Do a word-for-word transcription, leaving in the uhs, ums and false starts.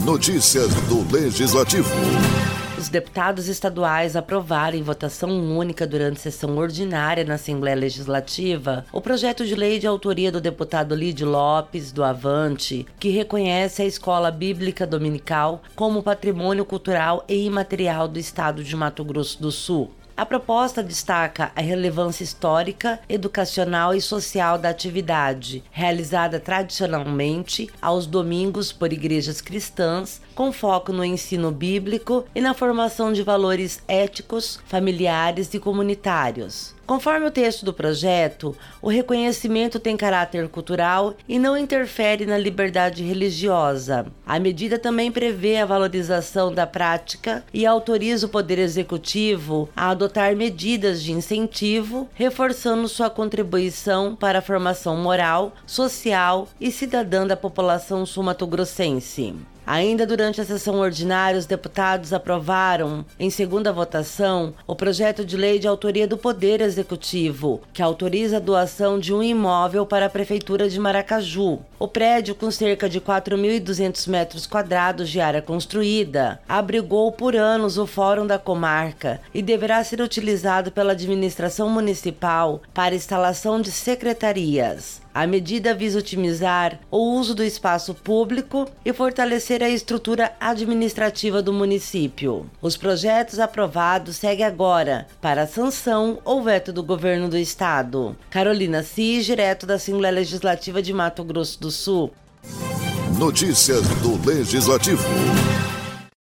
Notícias do Legislativo. Os deputados estaduais aprovaram em votação única durante sessão ordinária na Assembleia Legislativa o projeto de lei de autoria do deputado Lídio Lopes, do Avante, que reconhece a Escola Bíblica Dominical como patrimônio cultural e imaterial do estado de Mato Grosso do Sul. A proposta destaca a relevância histórica, educacional e social da atividade, realizada tradicionalmente aos domingos por igrejas cristãs, com foco no ensino bíblico e na formação de valores éticos, familiares e comunitários. Conforme o texto do projeto, o reconhecimento tem caráter cultural e não interfere na liberdade religiosa. A medida também prevê a valorização da prática e autoriza o Poder Executivo a adotar medidas de incentivo, reforçando sua contribuição para a formação moral, social e cidadã da população sul-mato-grossense. Ainda durante a sessão ordinária, os deputados aprovaram, em segunda votação, o projeto de lei de autoria do Poder Executivo, que autoriza a doação de um imóvel para a Prefeitura de Maracaju. O prédio, com cerca de quatro mil e duzentos metros quadrados de área construída, abrigou por anos o Fórum da Comarca e deverá ser utilizado pela administração municipal para instalação de secretarias. A medida visa otimizar o uso do espaço público e fortalecer a estrutura administrativa do município. Os projetos aprovados seguem agora para a sanção ou veto do governo do estado. Carolina Cis, direto da Assembleia Legislativa de Mato Grosso do Sul. Notícias do Legislativo.